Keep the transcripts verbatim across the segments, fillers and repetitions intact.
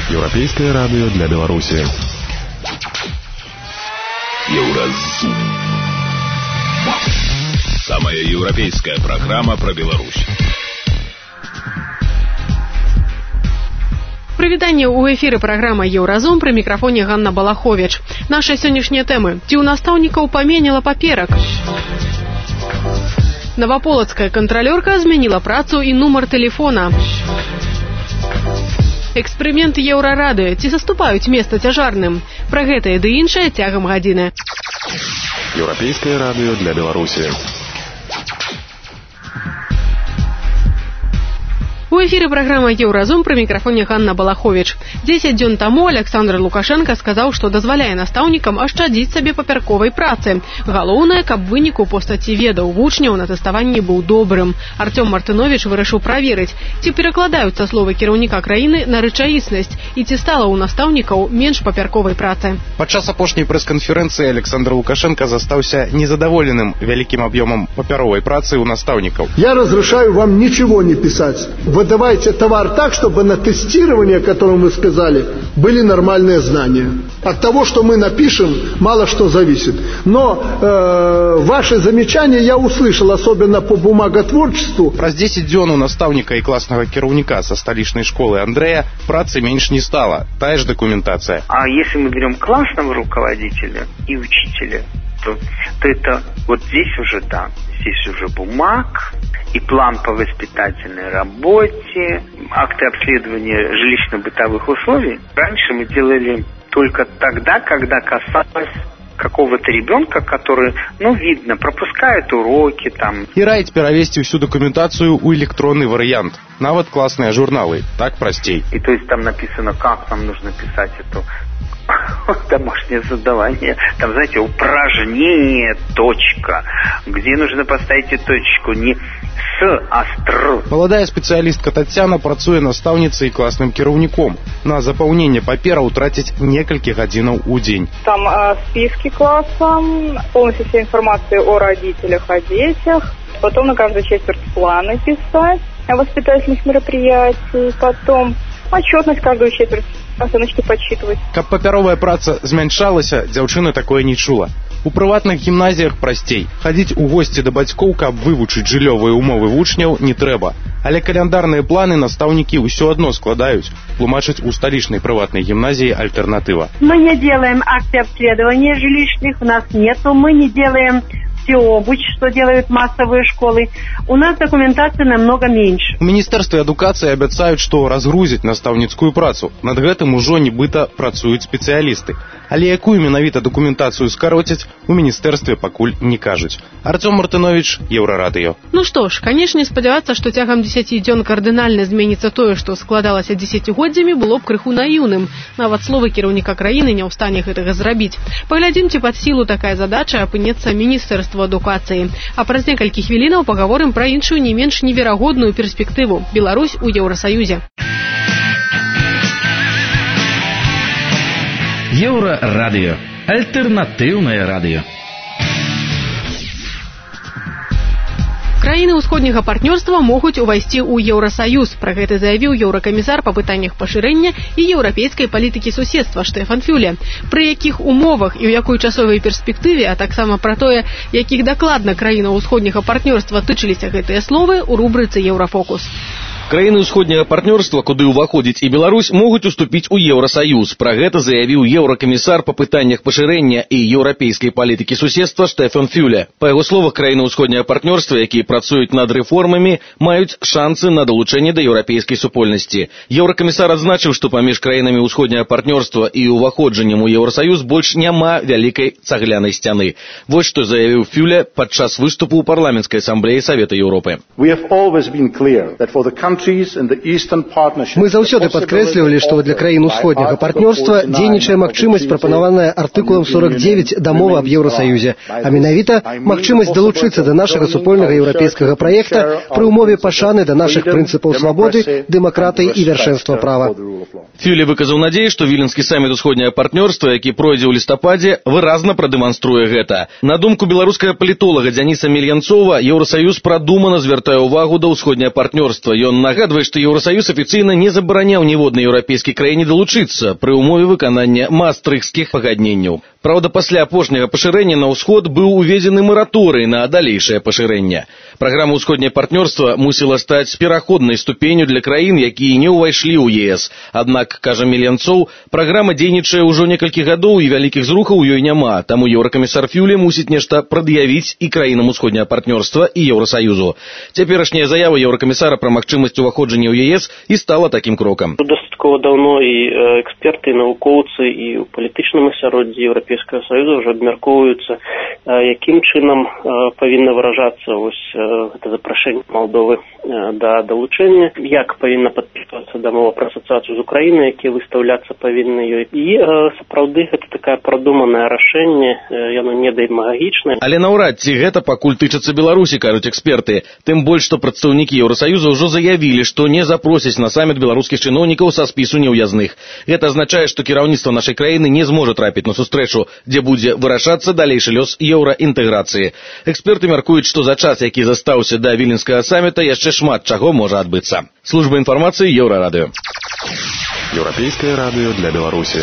Еўрапейскае радыё для Беларусі. Еўразум. Самая европейская программа про Беларусь. Прывітанне ў эфіры праграма Еўразум, пры мікрафоне Ганна Балахович. Наша сённяшнія тэмы. Ці ў настаўнікаў паменела паперак? Новополацкая кантралёрка змяніла працу і нумар тэлефона. Эксперымент Еўрарады. Ці заступаюць месца цяжарным? Пра гэтае ды іншае цягам гадзіны. Еўрапейскае радыё для Беларусі. У эфіры праграма Еўразум, пры мікрафоне Ганна Балахович. дзесяць дзён таму Александр Лукашенко сказаў, што дазваляе настаўнікам ашчадзіць сабе папярковай працы. Галоўнае, каб вынік у постаці ведаў вучняў на тэставанні быў добрым. Артём Мартынович вырашыў праверыць, ці перакладаюцца словы кіраўніка краіны на рэчаіснасць і ці стала ў настаўнікаў менш папярковай працы. Падчас апошняй прэс-канферэнцыі Александр Лукашенко застаўся незадаволеным вялікім аб'ёмам папяровай працы ў настаўнікаў. Я разрешаю вам ничего не писать. Выдавайте товар так, чтобы на тестирование, о котором вы сказали, были нормальные знания. От того, что мы напишем, мало что зависит. Но э, ваши замечания я услышал, особенно по бумаготворчеству. Праз дзесяць дзён у настаўніка і класнага кіраўніка са сталічнай школы Андрэя працы менш не стала. Тая ж документация. А если мы берем классного руководителя и учителя, то, то это вот здесь уже да, здесь уже бумаг, и план по воспитательной работе, акты обследования жилищно-бытовых условий. Раньше мы делали только тогда, когда касалось какого-то ребенка, который, ну, видно, пропускает уроки там. И раить перавесці всю документацию у электронный вариант. Нават классные журналы. Так простей. И то есть там написано, как нам нужно писать эту домашнее задавание, там, знаете, упражнение, точка, где нужно поставить эту точку не с, а стр. Маладая спецыялістка Тацяна працуе настаўніцай і класным кіраўніком. На запаўненне папераў траціць некалькі гадзінаў у дзень. Там э, списки класса, полностью вся информация о родителях, о детях, потом на каждую четверть планы писать о воспитательных мероприятиях, потом отчетность каждую четверть, оценочки подсчитывать. Каб папяровая праца змяншалася, дзяўчына такое не чула. У прыватных гімназіях прасцей. Хадзіць у госці да бацькоў, каб вывучыць жыллёвыя умовы вучняў, не трэба. Але каляндарныя планы настаўнікі ўсё адно складаюць, тлумачыць у сталічнай прыватнай гімназіі альтэрнатыва. Мы не делаем акты обследования жилищных, у нас нету, мы не делаем всеобуч, что делают массовые школы. У нас документации намного меньше. У Міністэрстве адукацыі абяцаюць, што разгрузяць настаўніцкую працу. Над гэтым ужо нібыта працуюць спецыялісты. Але якую менавіта дакументацыю скароцяць, у міністэрстве пакуль не кажуць. Артём Мартынович, Еўрарадыё. Ну што ж, канешне, спадзявацца, што цягам дзесяці дзён кардынальна зменіцца тое, што складалася дзесяцігоддзямі, было б крыху наіўным. Нават словы кіраўніка краіны не ў стане гэтага зрабіць. Паглядзім, ці пад сілу такая задача апынецца міністэрству адукацыі. А праз некалькі хвілінаў пагаворым пра іншую не менш неверагодную перспектыву – Беларусь у Еўрасаюзе. Еўрарадыё. Альтэрнатыўнае радыё. Краіны ўсходняга партнёрства могуць увайсці ў Еўрасаюз. Пра гэта заявіў еўракамісар па пытаннях пашырэння і еўрапейскай палітыкі суседства Штэфан Фюле. Пры якіх умовах і ў якой часовай перспектыве, а таксама пра тое, якіх дакладна краінаў усходняга партнёрства тычыліся гэтыя словы ў рубрыцы «Еўрафокус». Краіны ўсходняга партнёрства, куды ўваходзіць і Беларусь, могуць уступіць у Еўрасаюз. Пра гэта заявіў еўракамісар па пытаннях пашырэння і еўрапейскай палітыкі суседства Штэфан Фюле. Па яго словах, краіны ўсходняга партнёрства, якія працуюць над рэформамі, маюць шансы на далучэнне да еўрапейскай супольнасці. Еўракамісар адзначыў, што паміж краінамі ўсходняга партнёрства і ўваходжаннем у Еўрасаюз больш няма вялікай цаглянай сцяны. Вось што заявіў Фюле падчас выступу ў парламенцкай асамблеі Савета Еўропы. Мы заўсёды падкрэслівалі, што для краін усходняга партнёрства дзейнічае магчымасць, прапанаваная артыкулам сорок девять дамовы аб Еўрасаюзе, а менавіта магчымасць далучыцца да нашага супольнага еўрапейскага праекта пры ўмове пашаны да нашых прынцыпаў свабоды, дэмакратыі і вяршэнства права. Фюле выказаў надзею, што віленскі саміт усходняга партнёрства, які пройдзе ў лістападзе, выразна прадэманструе гэта. На думку беларускага палітолага Дзяніса Мельянцова, Еўрасаюз прадумана звяртае ўвагу да ўсходняга партнёрства. Ён нагадвае, што Еўрасаюз афіцыйна не забараняў ніводнай еўрапейскай краіне далучыцца пры ўмове выканання маастрыхтскіх пагадненняў. Праўда, пасля апошняга пашырэння на ўсход быў уведзены мараторый на далейшае пашырэнне. Праграма ўсходняе партнёрства мусіла стаць пераходнай ступенню для краін, якія не ўвайшлі ў ЕС. Аднак, кажа Меленцоў, праграма дзейнічае ўжо некалькі гадоў і вялікіх зрухаў у ёй няма, таму еўракамісар Фюле мусіць нешта прад'явіць і краінам усходняга партнёрства і Еўрасаюзу. Цяперашняя заява еўракамісара пра магчымасць уваходжання ў ЕС і стала такім крокам. Дастаткова даўно і эксперты, і навукоўцы, і ў палітычным асяроддзі Еўрапейскага Саюза ўжо абмяркоўваюцца, якім чынам павінна выражацца вось гэта запрашэнне Малдовы да далучэння, як павінна падпісвацца дамова пра асацыяцыю з Украінай, якія выстаўляцца павінны ёй. І сапраўды гэта такая прадуманае рашэнне, яно не дэмагагічнае. Але наўрад ці гэта пакуль тычыцца Беларусі, кажуць эксперты. Тым больш, што прадстаўнікі Еўрасаюза ўжо заявілі, што не запросяць на саміт беларускіх чыноўнікаў са спісу неўязных. Гэта азначае, што кіраўніцтва нашай краіны не зможа трапіць на сустрэчу, дзе будзе вырашацца далейшы лёс еўраінтэграцыі. Эксперты мяркуюць, што за час, які застаўся да віленскага саміта, яшчэ шмат чаго можа адбыцца. Служба інфармацыі Еўрарадыё. Еўрапейскае радыё для Беларусі.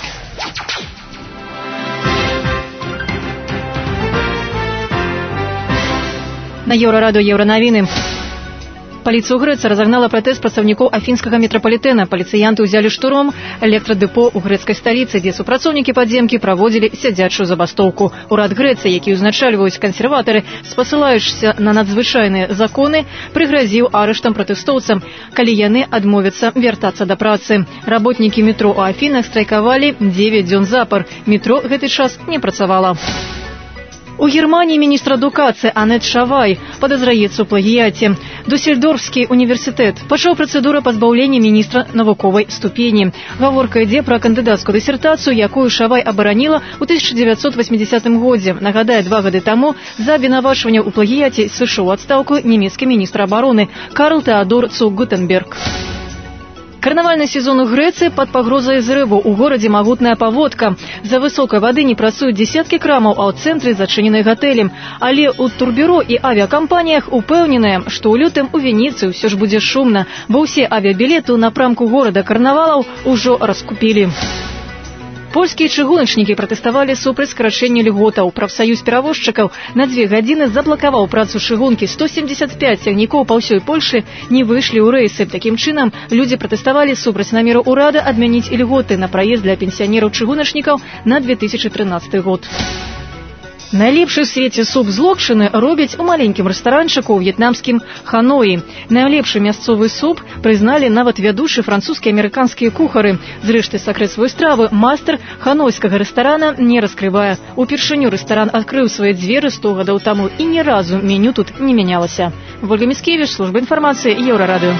На Еўрарадыё еўранавіны. Паліцыя ў Грэцыі разагнала пратэст прадстаўнікоў афінскага метрапалітэна. Паліцыянты ўзялі штурмом электрадэпо ў грэцкай сталіцы, дзе супрацоўнікі падземкі праводзілі сядзячую забастоўку. Урад Грэцыі, які ўзначальваюць кансерватары, спасылаючыся на надзвычайныя законы, прыгразіў арыштам пратэстоўцам, калі яны адмовяцца вяртацца да працы. Работнікі метро ў Афінах страйкавалі дзевяць дзён запар. Метро гэты час не працавала. У Германии министр адукацыі Анет Шавай подозраецца ў плагіяце. Дюссельдорфскі універсітэт пачаў працэдуру пазбаўлення міністра навуковай ступені. Гаворка ідзе пра кандыдацкую дысертацыю, якую Шавай абараніла ў тысяча дзевяцьсот васьмідзесятым годзе. Нагадае, два гады таму за абвінавачванне ў плагіяце сышоў у адстаўку нямецкі міністр абароны Карл Теодор Цу-Гутенберг. Карнавальны сезон у Грэцыі пад пагрозай зрыву. У горадзе магутная паводка. За высокай вады не працуюць дзесяткі крамаў, а ў цэнтры зачынены гатэлі. Але ў турбюро і авіякампаніях упэўненыя, што ў лютым у Венецыі ўсё ж будзе шумна, бо ўсе авіябілеты ў напрамку горада карнавалаў ужо раскупілі. Польскія чыгуначнікі пратэставалі супраць скарачэння льготаў. Прафсаюз перавозчыкаў на дзве гадзіны заблакаваў працу чыгункі. сто семьдесят пять цягнікоў па ўсёй Польшы не выйшлі ў рэйсы. Такім чынам, людзі пратэставалі супраць намеру ўрада адмяніць льготы на праезд для пенсіянераў чыгуначнікаў на две тысячи тринадцаты год. Найлепшы ў свеце суп з локшыны робяць у маленькім рэстаранчыку ў в'етнамскім Ханоі. Найлепшы мясцовы суп прызналі нават вядучыя французскія амерыканскія кухары. Зрэшты, сакрэт сваёй стравы мастер ханойскага рэстарана не раскрывае. Упершыню рэстаран адкрыў свае дзверы сто гадоў таму і ні разу меню тут не мянялася. Вольга Міскевіч, служба інфармацыі, Еўрарадыё.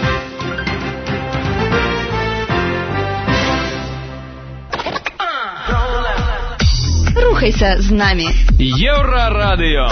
Рухайся з нами. Еўрарадыё.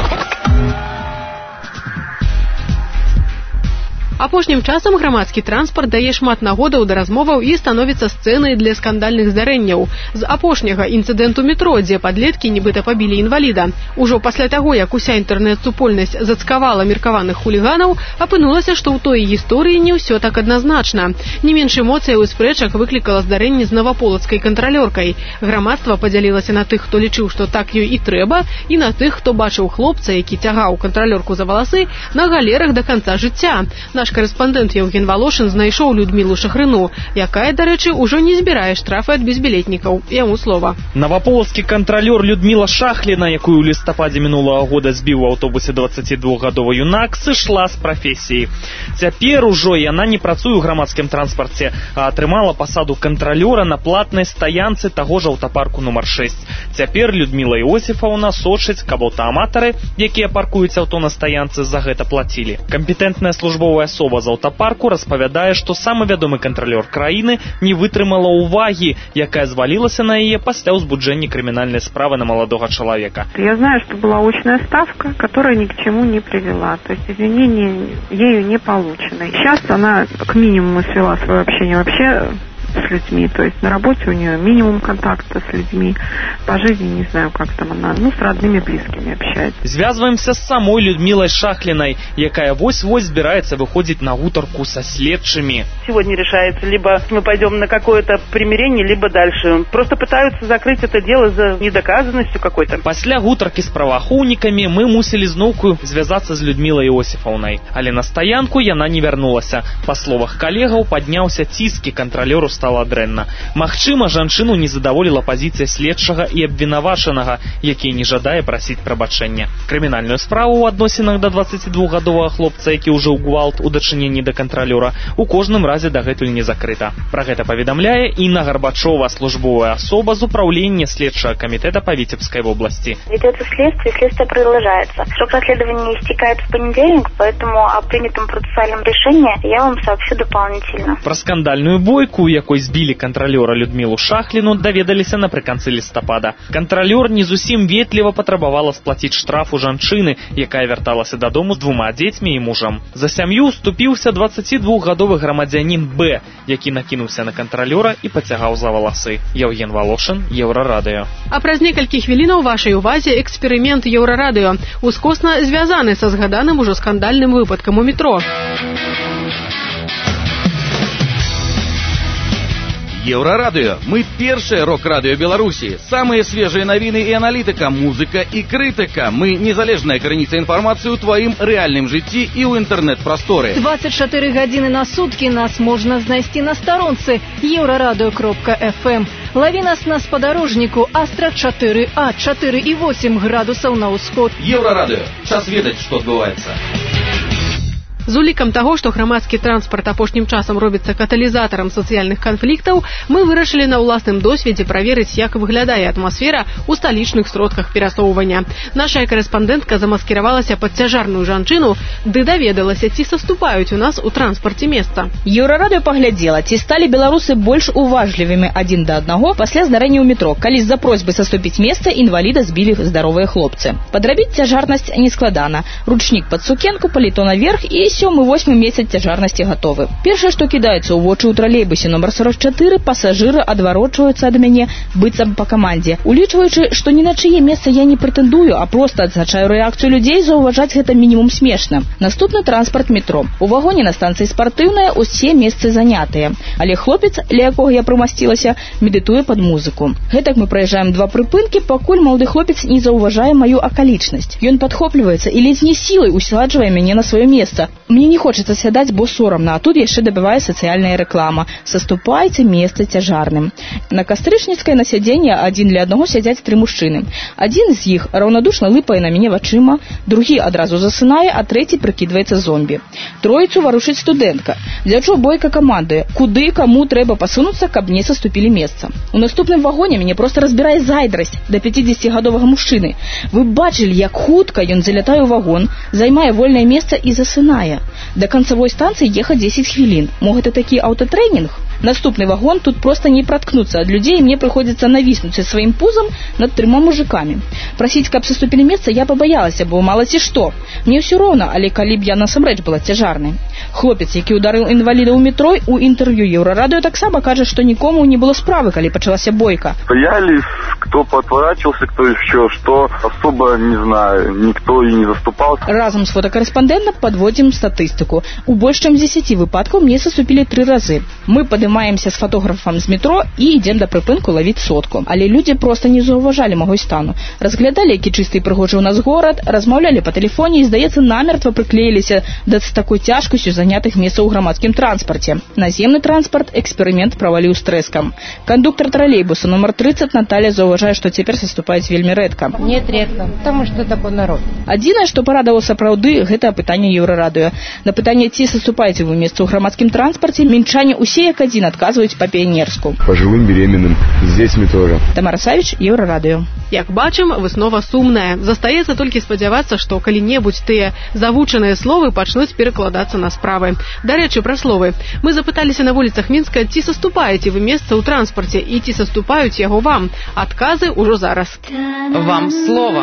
Апошнім часам грамадскі транспарт дае шмат нагодаў да размоваў і становіцца сцэнай для скандальных здарэнняў. З апошняга інцыдэнту метро, дзе падлеткі нібыта пабілі інваліда. Ужо пасля таго, як уся інтэрнэт-супольнасць зацкавала меркаваных хуліганаў, апынулася, што ў той гісторыі не ўсё так адназначна. Не менш эмоцыяў і спрэчак выклікала здарэнне з наваполацкай кантралёркай. Грамадства падзялілася на тых, хто лічыў, што так ёй і трэба, і на тых, хто бачыў хлопца, які цягаў кантралёрку за валасы на галерах да канца жыцця. Наш корэспандэнт Евген Волошин знайшоў Людмілу Шахрыну, якая, дарэчы, ужо не збірае штрафы ад безбілетнікаў. Яму слова. Наваполацкі кантралёр Людміла Шахліна, якую ў лістападзе мінулага года збіў у аўтобусе дваццацідвухгадовы юнак, сышла з прафесіі. Цяпер ужо яна не працуе ў грамадскім транспарце, а атрымала пасаду кантралёра на платнай стаянцы таго ж аўтапарку нумар шэсць. Цяпер Людміла Іосіфаўна сочыць, каб аўтааматары, якія паркуюць аўто на стаянцы, за гэта плацілі. Кампетэнтная службовая асоба з аўтапарку распавядае, што самы вядомы кантралёр краіны не вытрымала ўвагі, якая звалілася на яе пасля ўзбуджэння крымінальнай справы на маладога человека. Я знаю, что была очная ставка, которая ни к чему не привела. То есть извинения ею не получены. Сейчас она к минимуму свела свое общение вообще с с людьми. То есть на работе у нее минимум контакта с людьми. По жизни не знаю, как там она, ну, с родными, близкими общается. Звязваемся с самой Людмилой Шахлиной, якая вось-вось збирается выходить на гутарку со следчими. Сегодня решается, либо мы пойдем на какое-то примирение, либо дальше. Просто пытаются закрыть это дело за недоказанностью какой-то. Пасля гутарки с праваахоўнікамі мы мусили зноўку звязаться с Людмилой Иосифовной. Але на стоянку яна не вярнулася. По словах коллегаў, подняўся ціск, і кантралёру стала дрэнна. Магчыма, жанчыну не задаволіла пазіцыя следчага і абвінавачанага, які не жадае прасіць прабачэння. Крымінальную справу ў адносінах да дваццацідвухгадовага хлопца, які ўжо ў гвалт у дачыненні да кантралёра, у кожным разе дагэтуль не закрыта. Пра гэта паведамляе Інна Гарбачова, службовая особа з управления следчего комитета по Витебской области. Ведется следствие, следствие продолжается. Срок расследования истекает в понедельник, поэтому о принятом процессуальном решении я вам сообщу дополнительно. Про скандальную бойку, у якой збілі кантралёра Людмилу Шахлину, даведаліся напрыканцы лістапада. Кантралёр не зусім ветліва патрабавала сплаціць штраф у жанчыны, якая вярталася дадому з двума дзецьмі і мужам. За сям'ю уступіўся дваццацідвухгадовы грамадзянін Б, які накінуўся на кантралёра і пацягаў за валасы. Евген Волошин, Еўрарадыё. А праз некалькі хвілінаў вашай увазе эксперымент Еўрарадыё, ускосна звязаны са згаданым ужо скандальным выпадкам у метро. Еўрарадыё. Мы першае рок-радыё Беларусі. Самыя свежыя навіны і аналітыка, музыка і крытыка. Мы незалежная крыніца інфармацыі ў тваім рэальным жыцці і ў інтэрнэт-прасторы. двадцать четыре гадзіны на суткі нас можна знайсці на старонцы еўрарадыё кропка эф эм. Лаві нас на спадарожніку Астра чатыры А, чатыры і восемь градусаў на ўсход. Еўрарадыё. Час ведаць, што адбываецца. З улікам таго, што грамадскі транспарт апошнім часам робіцца каталізатарам сацыяльных канфліктаў, мы вырашылі на ўласным досведзе праверыць, як выглядае атмасфера ў сталічных сродках перасоўвання. Наша корэспандэнтка замаскіравалася пад цяжарную жанчыну, ды даведалася, ці саступаюць у нас у транспарце месца. Еўрарадыё паглядзела, ці сталі беларусы больш уважлівымі адзін да аднаго пасля здарэння ў метро, калі з-за просьбы саступіць месца інваліда збілі здаровыя хлопцы. Падрабіць цяжарнасць нескладана. Ручнік пад сукенку, паліто наверх і сёмы-восьмы месяц цяжарнасці гатовы. Першае, што кідаецца ў вочы ў тралейбусе нумар сорок чатыры, пасажыры адварочваюцца ад мяне быццам па камандзе. Улічваючы, што ні на чые месца я не прэтэндую, а проста адзначаю рэакцыю людзей, заўважаць гэта мінімум смешна. Наступны транспарт метро. У вагоне на станцыі спартыўная усе месцы занятыя. Але хлопец, ля якога я прымасцілася, медытуе пад музыку. Гэтак мы праязджаем два прыпынкі, пакуль малады хлопец не заўважае маю акалічнасць. Ён падхопліваецца і ледзь не сілай усаджвае мяне на сваё месца. Мне не хочется сядаць, бо сорамна, а тут яшчэ дабывае сацыяльная рэклама. Саступайце месца цяжарным. На кастрычніцкай на сядзенне адзін ля аднаго сядзяць тры мужчыны. Адзін з іх раўнадушна лыпае на мяне вачыма, другі адразу засынае, а трэці прыкідваецца зомбі. Троіцу варушыць студэнтка. Дзячо бойка камандуе, куды каму трэба пасунуцца, каб не саступілі месца. У наступным вагоне мяне проста разбірае зайздрасць да пяцідзесяцігадовага мужчыны. Вы бачылі, як хутка ён залятае ў вагон, займае вольнае месца і засынае. До канцавой станцыі ехаць дзесяць хвілін. Мо гэта такі аўтатрэнінг? Наступны вагон тут просто не праткнуцца ад людзей, і мне прыходзіцца навіснуць сваім пузам над трыма мужикамі. Прасіць, каб саступілі месца, я пабаялася, бо мала ці што. Мне ўсё роўна, але калі б я насамрэч была цяжарнай. Хлопец, які ударыў інваліда ў метро, у інтэрв'ю Еўрарадыё таксама кажа, што нікому не было справы, калі пачалася бойка. Стояли, кто подворачивался, кто еще что, особо не знаю, никто и не заступался. Разом з фотокарэспандэнтам падводзім статыстыку. У больш чым дзесяці выпадкаў мне саступілі тры разы. Мы падымаемся з фотографам з метро і ідзем да прыпынку лавіць сотку. Але людзі проста не заўважалі маго стану. Разглядалі, які чысты і прыгожы ў нас горад, размаўлялі па тэлефоне і, здаецца, намертва прыклеіліся да з такой цяжкасцю занятых месцаў у грамадскім транспарце. Наземны транспарт эксперымент праваліў з трэскам. Кандуктар тралейбуса нумар трыццаць Наталья заўважае, што цяпер саступаюць вельмі рэдка. Нет, редко, потому что такой народ. Адзінае, што парадавала сапраўды, гэта пытанне Еўрарадыё. На пытанне, ці саступаеце вы месца ў грамадскім транспарце, мінчане усе як адзін адказваюць па-піянерску. Пожилым, беременным, з дзецьмі тоже. Тамара Савіч, Еўрарадыё. Як бачым, выснова сумная. Застаецца толькі спадзявацца, што калі-небудзь тыя завучаныя словы пачнуць перакладацца на справы. Дарэчы, пра словы. Мы запыталіся на вуліцах Мінска, ці саступаеце вы месца ў транспарце і ці саступаюць яго вам. Адказы ўжо зараз. Вам слово.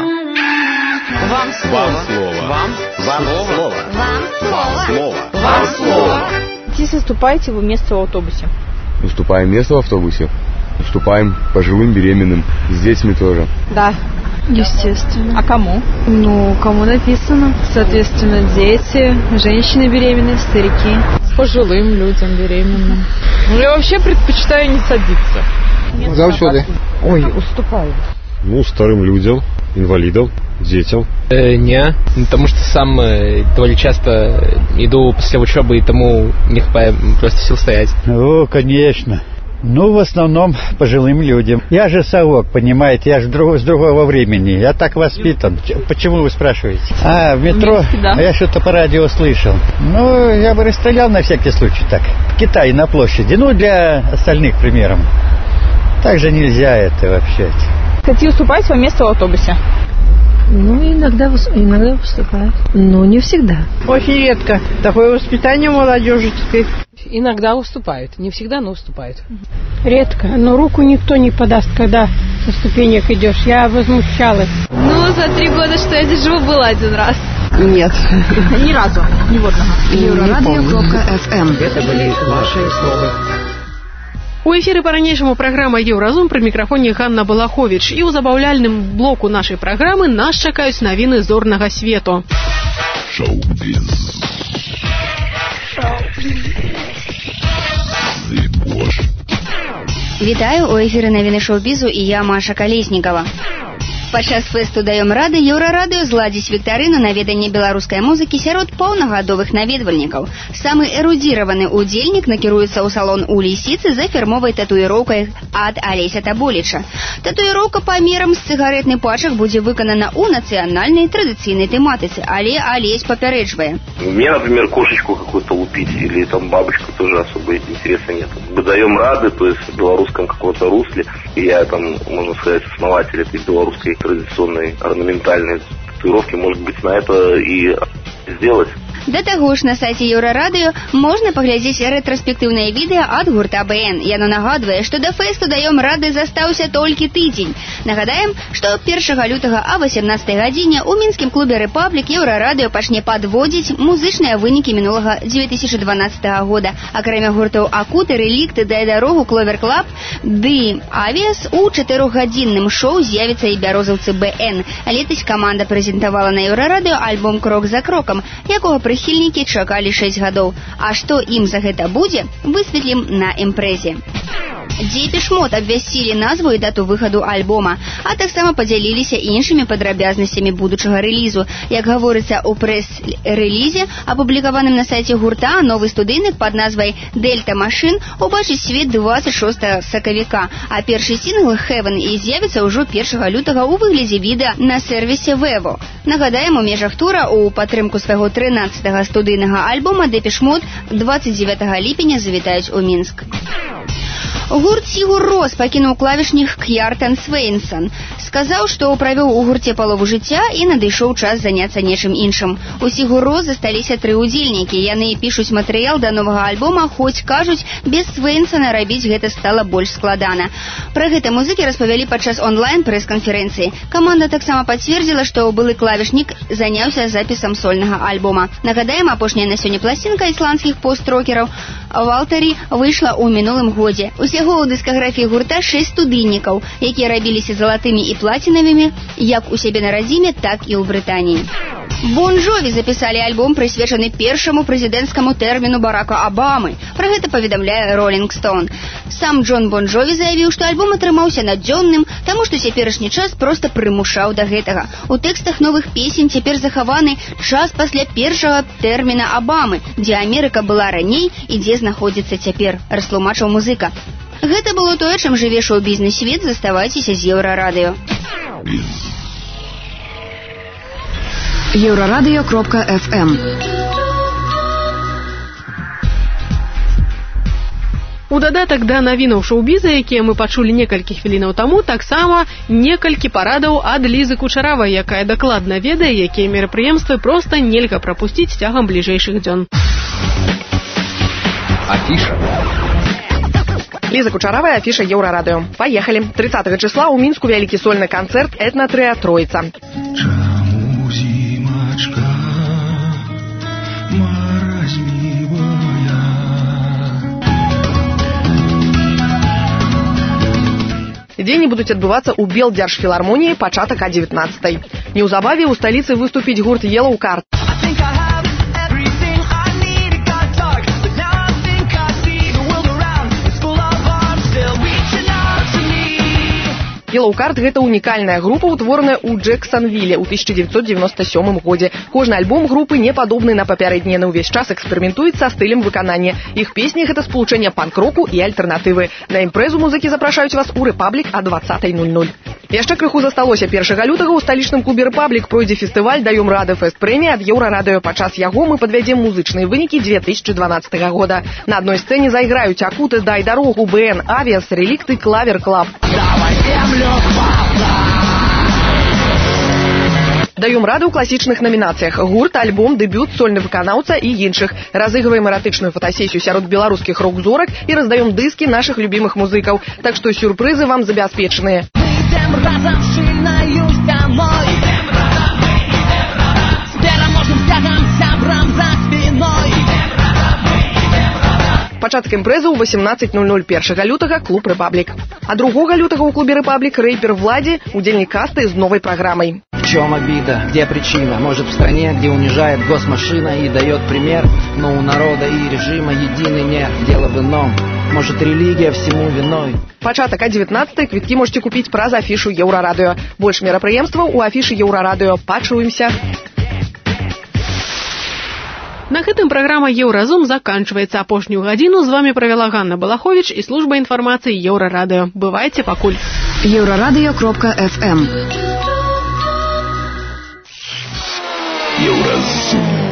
Вам слово. Вам слово. Вам слово. Вам слово. Вам слово. Ці саступаеце вы месца ў аўтобусе? Уступаем место в автобусе. Уступаем пожилым, беременным, с детьми тоже. Да. Естественно. А кому? Ну, кому написано. Соответственно, дети, женщины беременные, старики. Пожилым людям, беременным. Ну, я вообще предпочитаю не садиться. Завсёды. Ой, уступаю. Ну, старым людям, инвалидам, детям. Э, не, потому что сам э, довольно часто иду после учебы, и тому не хватает просто сил стоять. Ну, конечно. Ну, в основном пожилым людям. Я же совок, понимаете, я же друг, с другого времени. Я так воспитан. Почему вы спрашиваете? А, в метро? Минске, да. Я что-то по радио слышал. Ну, я бы расстрелял на всякий случай так. В Китае на площади. Ну, для остальных примером. Так же нельзя это вообще. Хотите уступать вам место в автобусе? Ну, иногда, иногда выступают. Но не всегда. Очень редко. Такое воспитание молодежеческое. Иногда уступают. Не всегда, но уступают. Редко. Но руку никто не подаст, когда со ступенек идешь. Я возмущалась. Ну, за три года, что я здесь живу, было один раз. Нет. Ни разу. Ниводного. Еврорадио.фм. Это были ваши слова. У эфіры па-ранейшаму праграма «Еўразум», пры мікрафоне Ганна Балаховіч. І ў забаўляльным блоку нашай праграмы нас чакаюць навіны зорнага свету. Шоу-біз. Вітаю, у эфіры навіны шоу-бізу і я, Маша Калеснікава. Падчас фэсту «Даём рады» Еўрарадыё зладзіць віктарыну на веданне беларускай музыкі сярод паўнагадовых наведвальнікаў. Самы эрудзіраваны ўдзельнік накіруецца ў салон у Лісіцы за фірмовай татуіроўкай ад Алеся Таболіча. Татуіроўка памерам з цыгаретны пачак будзе выканана ў нацыянальнай традыцыйнай тэматыцы, але Алесь папярэджвае. Мне, например, кошечку какую-то лупить или там бабочку тоже особо интереса нет. Мы даем рады, то есть в белорусском каком-то русле. И я там, можно сказать, основатель этой белорусской традиционной орнаментальной татуировки, может быть, на это и сделать. Да таго ж на сайце Еўрарадыё можна паглядзець рэтраспектыўнае відэа ад гурта БН. Яно нагадвае, што да фэсту «Даём рады» застаўся толькі тыдзень. Нагадаем, што першага лютага а васемнаццатай гадзіне ў мінскім клубе «Рэпаблік» Еўрарадыё пачне падводзіць музычныя вынікі мінулага дзве тысячы дванаццатага года. Акрамя гуртаў «Акуты», «Рэлікты», «Дай дарогу», «Кловер Клаб» ды «Авіас» у чатырохгадзінным шоу з'явіцца і бярозаўцы БН. Летась каманда прэзентавала на Еўрарадыё альбом «Крок за крокам», якога прыхільнікі чакалі шэсць гадоў. А што ім за гэта будзе, высветлім на імпрэзе. Депеш Мод абвясцілі назву і дату выхаду альбома, а таксама падзяліліся іншымі падрабязнасцямі будучага рэлізу. Як гаворыцца ў прэс-рэлізе, апублікаваным на сайце гурта, новы студыйнік пад назвай «Дельта Машин» убачыць свет дваццаць шостага сакавіка, а першы сінгл «Heaven» і з'явіцца ўжо першага лютага ў выглядзе відэа на сервісе Vevo. Нагадаем, у межах тура у падтрымку свайго трынаццатага студыйнага альбома Депеш Мод дваццаць дзевятага ліпеня завітаюць у Мінск. Гурт Сігур Рос пакінуў клавішнік К'яртан Свейнсон. Сказаў, што правёў у гурце палову жыцця і надышоў час заняцца нечым іншым. У Сігур Рос засталіся тры ўдзельнікі. Яны пішуць матэрыял да новага альбома, хоць, кажуць, без Свейнсона рабіць гэта стала больш складана. Пра гэта музыкі распавялі падчас онлайн-прэс-канферэнцыі. Каманда таксама пацвердзіла, што былы клавішнік заняўся запісам сольнага альбома. Нагадаем, апошняя на сёння пласцінка ісландскіх пост-рокераў «Валтарі» выйшла ў мінулым годзе. Усяго ў дыскаграфіі гурта шэсць студыйнікаў, якія рабіліся залатымі і плацінавымі як у сябе на радзіме, так і ў Брытаніі. Бон Джові запісалі альбом, прысвечаны першаму прэзідэнцкаму тэрміну Барака Абамы. Пра гэта паведамляе Rolling Stone. Сам Джон Бон Джові заявіў, што альбом атрымаўся надзённым, таму што цяперашні час проста прымушаў да гэтага. У тэкстах новых песень цяпер захаваны час пасля першага тэрміна Абамы, дзе Амерыка была раней і дзе знаходзіцца цяпер, растлумачыў музыка. Гэта было тое, чым жыве шоу-бізнес-свет. Заставайцеся з Еўрарадыё. Еврорадио.фм. У дадатак да навінаў шоу-біза, якія мы пачулі некалькі хвілінаў таму, таксама некалькі парадаў ад Лізы Кучаравай, якая дакладна ведае, якія мерапрыемствы проста нельга прапусціць цягам бліжэйшых дзён. Афіша. Лиза Кучаравая, афиша Еврорадио. Поехали. тридцатого числа у Мінску вялікі сольны канцэрт «Этна-трыа Троица». Чаму зімачка маразмівая? Дзеянні будуць адбывацца ў Белдзяржфілармоніі пачатак а дзевятнаццатай. Неўзабаве ў сталіцы выступіць гурт Yellow Card. Yellow Card – гэта унікальная група, утвораная ў Джэксанвіле ў тысяча дзевяцьсот дзевяносто сёмым годзе. Кожны альбом групы не падобны на папярэднія, на ўвесь час эксперыментуюць са стылем выканання. Іх песні – гэта спалучэнне панк-року і альтэрнатывы. На імпрэзу музыкі запрашаюць вас у Рэпаблік а дваццатай нуль нуль. Яшчэ крыху засталося. першага лютага ў сталічным клубе Рэпаблік пройдзе фестываль «Даём рады» фэст-прэмія ад Еўрарадыё. Падчас яго мы падвядзем музычныя вынікі две тысячи дванаццатага года. На адной сцэне зайграюць Акуты, Дай дарогу, БН, Авиас, Реликты, Клавер Клаб. Даём рады ў класічных намінацыях: гурт, альбом, дэбют, сольны выканаўца і іншых. Разыгрываем эратычную фотасесію сярод беларускіх рок-зорак і раздаём дыскі нашых любімых музыкаў. Так што сюрпрызы вам забяспечаныя. Разом шильною стеной. Идем разом, мы идем разом. С переможным стягом, сябром за спиной. Идем разом, мы идем разом. Пачатак імпрэзы ў восемнадцать ноль ноль першага лютага клуб Рэпаблік. А другога лютага ў клубе Рэпаблік рэйпер Влади, удзельнік касты з новой программой. В чем обида, где причина? Может, в стране, где унижает госмашина и дает пример, но у народа и режима единый нет, дело в ином. Может, религия всему виной. Пачатак а дзевятнаццатай, квіткі можете купіць праз афішу Еўрарадыё. Больш мерапрыемстваў у афішы Еўрарадыё. Пачуемся. На гэтым праграма «Еўразум» заканчваецца. Апошнюю гадзіну з вами правяла Ганна Балахович і служба інфармацыі Еўрарадыё. Бывайце пакуль. еўрарадыё кропка эф эм. Еўразум.